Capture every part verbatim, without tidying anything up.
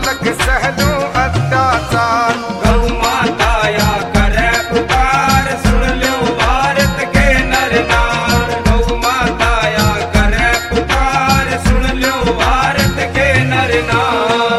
अलग सहलो अत्याचार। गौ माता या करे पुकार, सुन लो भारत के नर नार। गौ माता या करे पुकार, सुन लो भारत के नर नार।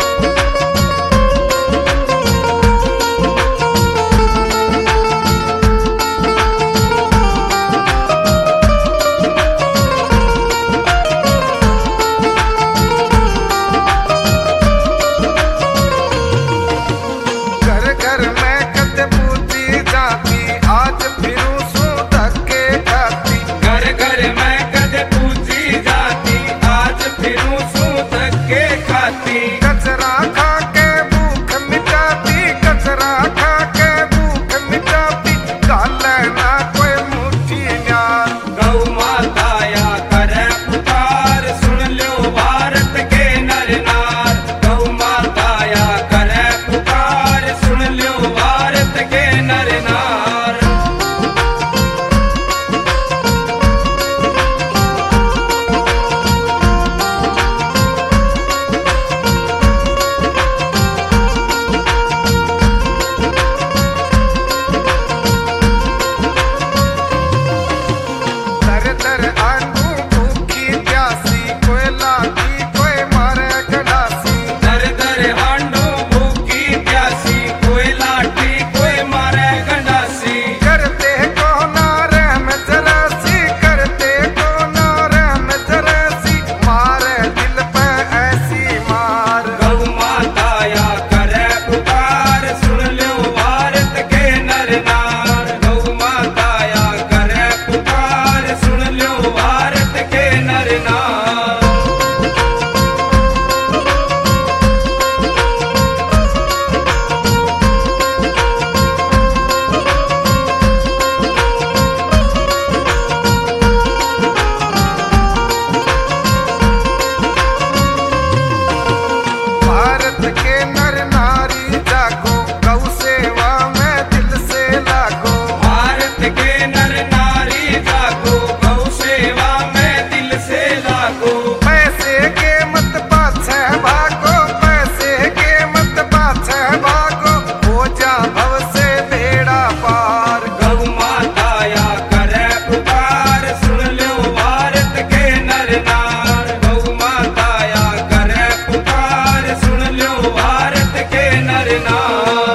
कचरा खा के भूख मिटाती, कचरा खा के भूख मिटाती, गाले ना कोई मुट्ठी न्यार। गौ माता या करे पुकार, सुन लो भारत के नर नार। गौ माता या करे पुकार, सुन लो भारत के नर नार। के नर नारी जागो, गौ सेवा में दिल से लागो। भारत के नर नारी जागो, गौ सेवा में दिल से लागो। पैसे के मत पाछे भागो, पैसे के मत पाछे भागो, हो जा भव से बेड़ा पार। गौ माता या करे पुकार, सुन लो भारत के नर नार। गौ माता या करे पुकार, सुन लो भारत के नर नार।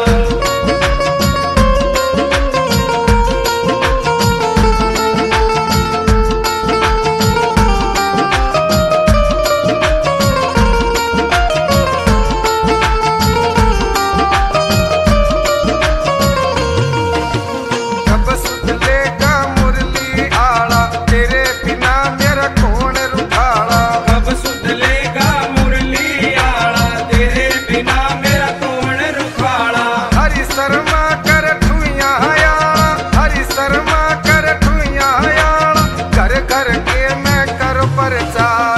कब सुध लेगा मुरली आड़ा, तेरे बिना मेरा कौन रुखाड़ा। कब सुध लेगा मुरली आड़ा, तेरे बिना मेरा कौन रुखाड़ा। हरि शर्मा कर ठुइया यारा, हरि शर्मा कर ठुइया यारा, घर घर के मैं कर प्रचार।